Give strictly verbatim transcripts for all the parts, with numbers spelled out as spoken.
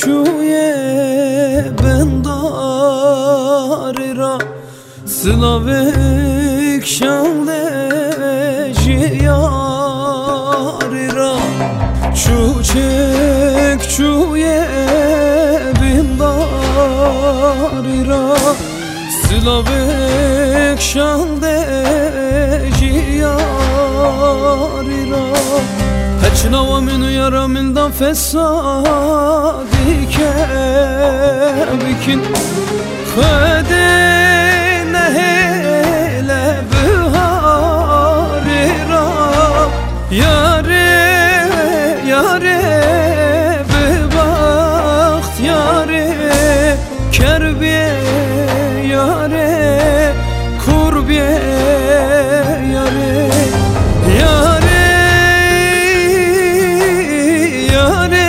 چوی بنداری را سلاویک شنده جیاری را چوچک چوی بنداری را سلاویک شنده جیاری را هچنا و منو یارا من دم فسادی که بکن خده نهیله بهاری را یاره یاره ببخت یاره کربیه یاره کربیه یاره یاره یاره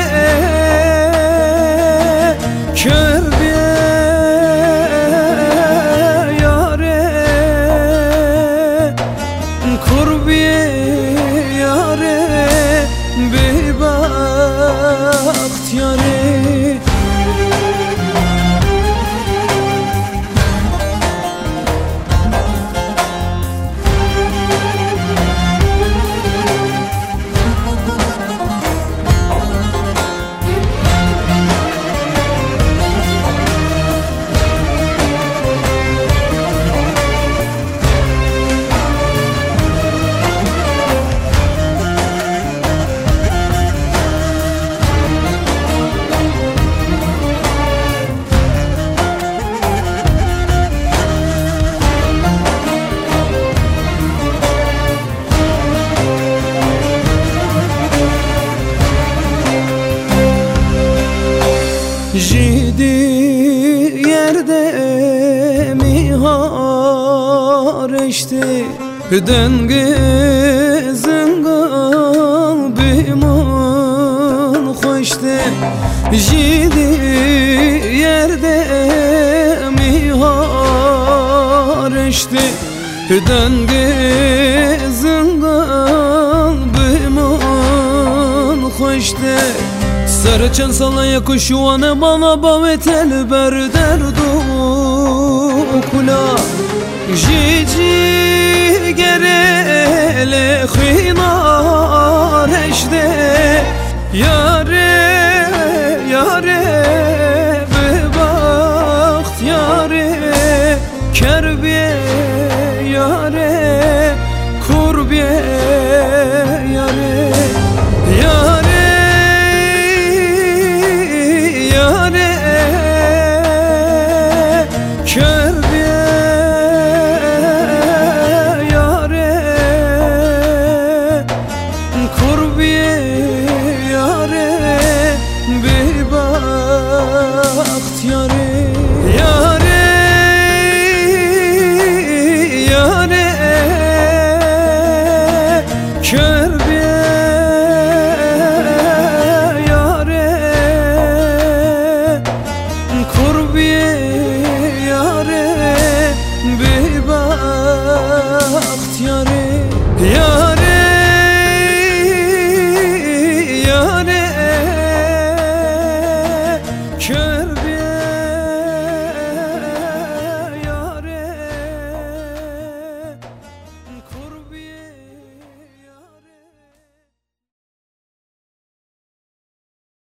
کربیه یاره کربیه یاره ببخت یاره جیدی yerde miharişti dengizin kalbimin hoştu jidi yerde miharişti dengizin kalbimin hoştu سرچن سالای کشوانه بالا با تل بردردو کلا جی جی گره